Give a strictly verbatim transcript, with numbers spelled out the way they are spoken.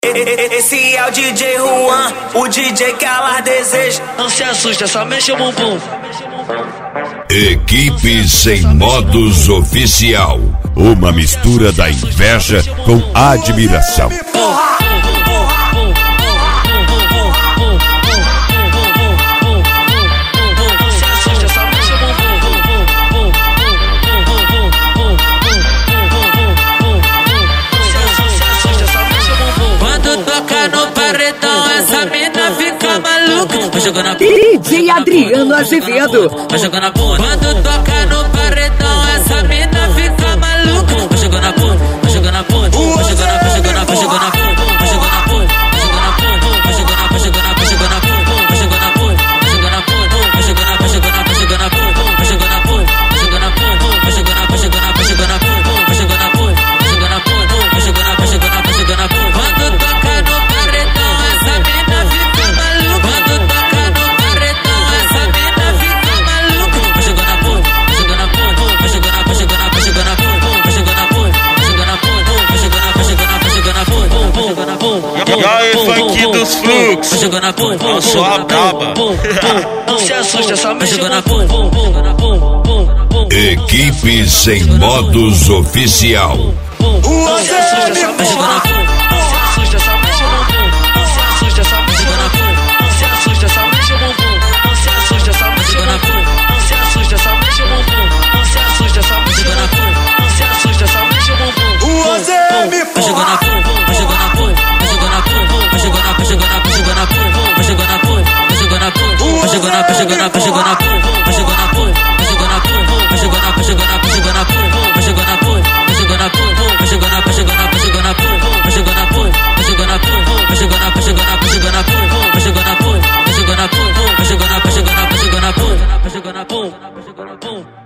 Esse é o D J Juan, o D J que ela deseja. Não se assusta, só mexe o bumbum. Equipe Sem Modos Oficial. Uma mistura da inveja com admiração. Quando toca no paredão, essa mina fica maluca. Vai jogando a D J Adriano Azevedo. Vai jogando a bunda. Quando toca no paredão, essa mina fica maluca. Vai jogando a bunda, vai jogando a bunda, vai jogando a, vai jogando a, vai jogando a bunda, vai jogando a bunda, vai jogando a bunda, vai jogando a, vai jogando a, vai jogando a bunda, vai jogando a bunda, vai jogando a, vai jogando a, vai jogando a bunda, vai jogando a bunda, vai jogando a bunda, vai jogando a, vai jogando a, vai jogando a bunda, vai jogando a bunda, vai jogando a bunda, vai jogando a, vai jogando a, vai jogando a bunda. Quando toca no paredão, essa mina fica maluca. Quando toca no paredão, essa mina fica maluca. Vai jogando a bunda, vai jogando a bunda, vai jogando a, vai jogando a, vai jogando a bunda, vai jogando a bunda, vai jogando a bunda, vai jogando a, vai jogando a, vai jogando a bunda, vai jogando a bunda. E aí, funk dos fluxos, vai jogando a bunda, eu sou a braba. Não se assusta, só mexe jogando a bunda. Equipe Sem Modos Oficial. Não se assusta, só mexe jogando a bunda. Não se assusta, só mexe o bumbum. Não se assusta, só mexe jogando a bunda. Não se assusta, só mexe o bumbum. Não se assusta, só mexe jogando a bunda. Não se assusta, só mexe o bumbum. Não se assusta, só mexe jogando a bunda. Não se assusta, só mexe o bumbum. Vai jogando a bunda, vai jogando a bunda, vai jogando a bunda, vai jogando a, vai jogando a, vai jogando a bunda, vai jogando a bunda, vai jogando a bunda, vai jogando a, vai jogando a, vai jogando a bunda, vai jogando a bunda, vai jogando a bunda, vai jogando a, vai jogando a, vai jogando a bunda, vai jogando a bunda, vai jogando a bunda, vai jogando a, vai jogando a, vai jogando a bunda, vai jogando a bunda, vai jogando a bunda, vai jogando a, vai jogando a, vai jogando a bunda, vai jogando a bunda, vai jogando a bunda, vai jogando a, vai jogando a, vai jogando a bunda, vai jogando a bunda, vai jogando a bunda.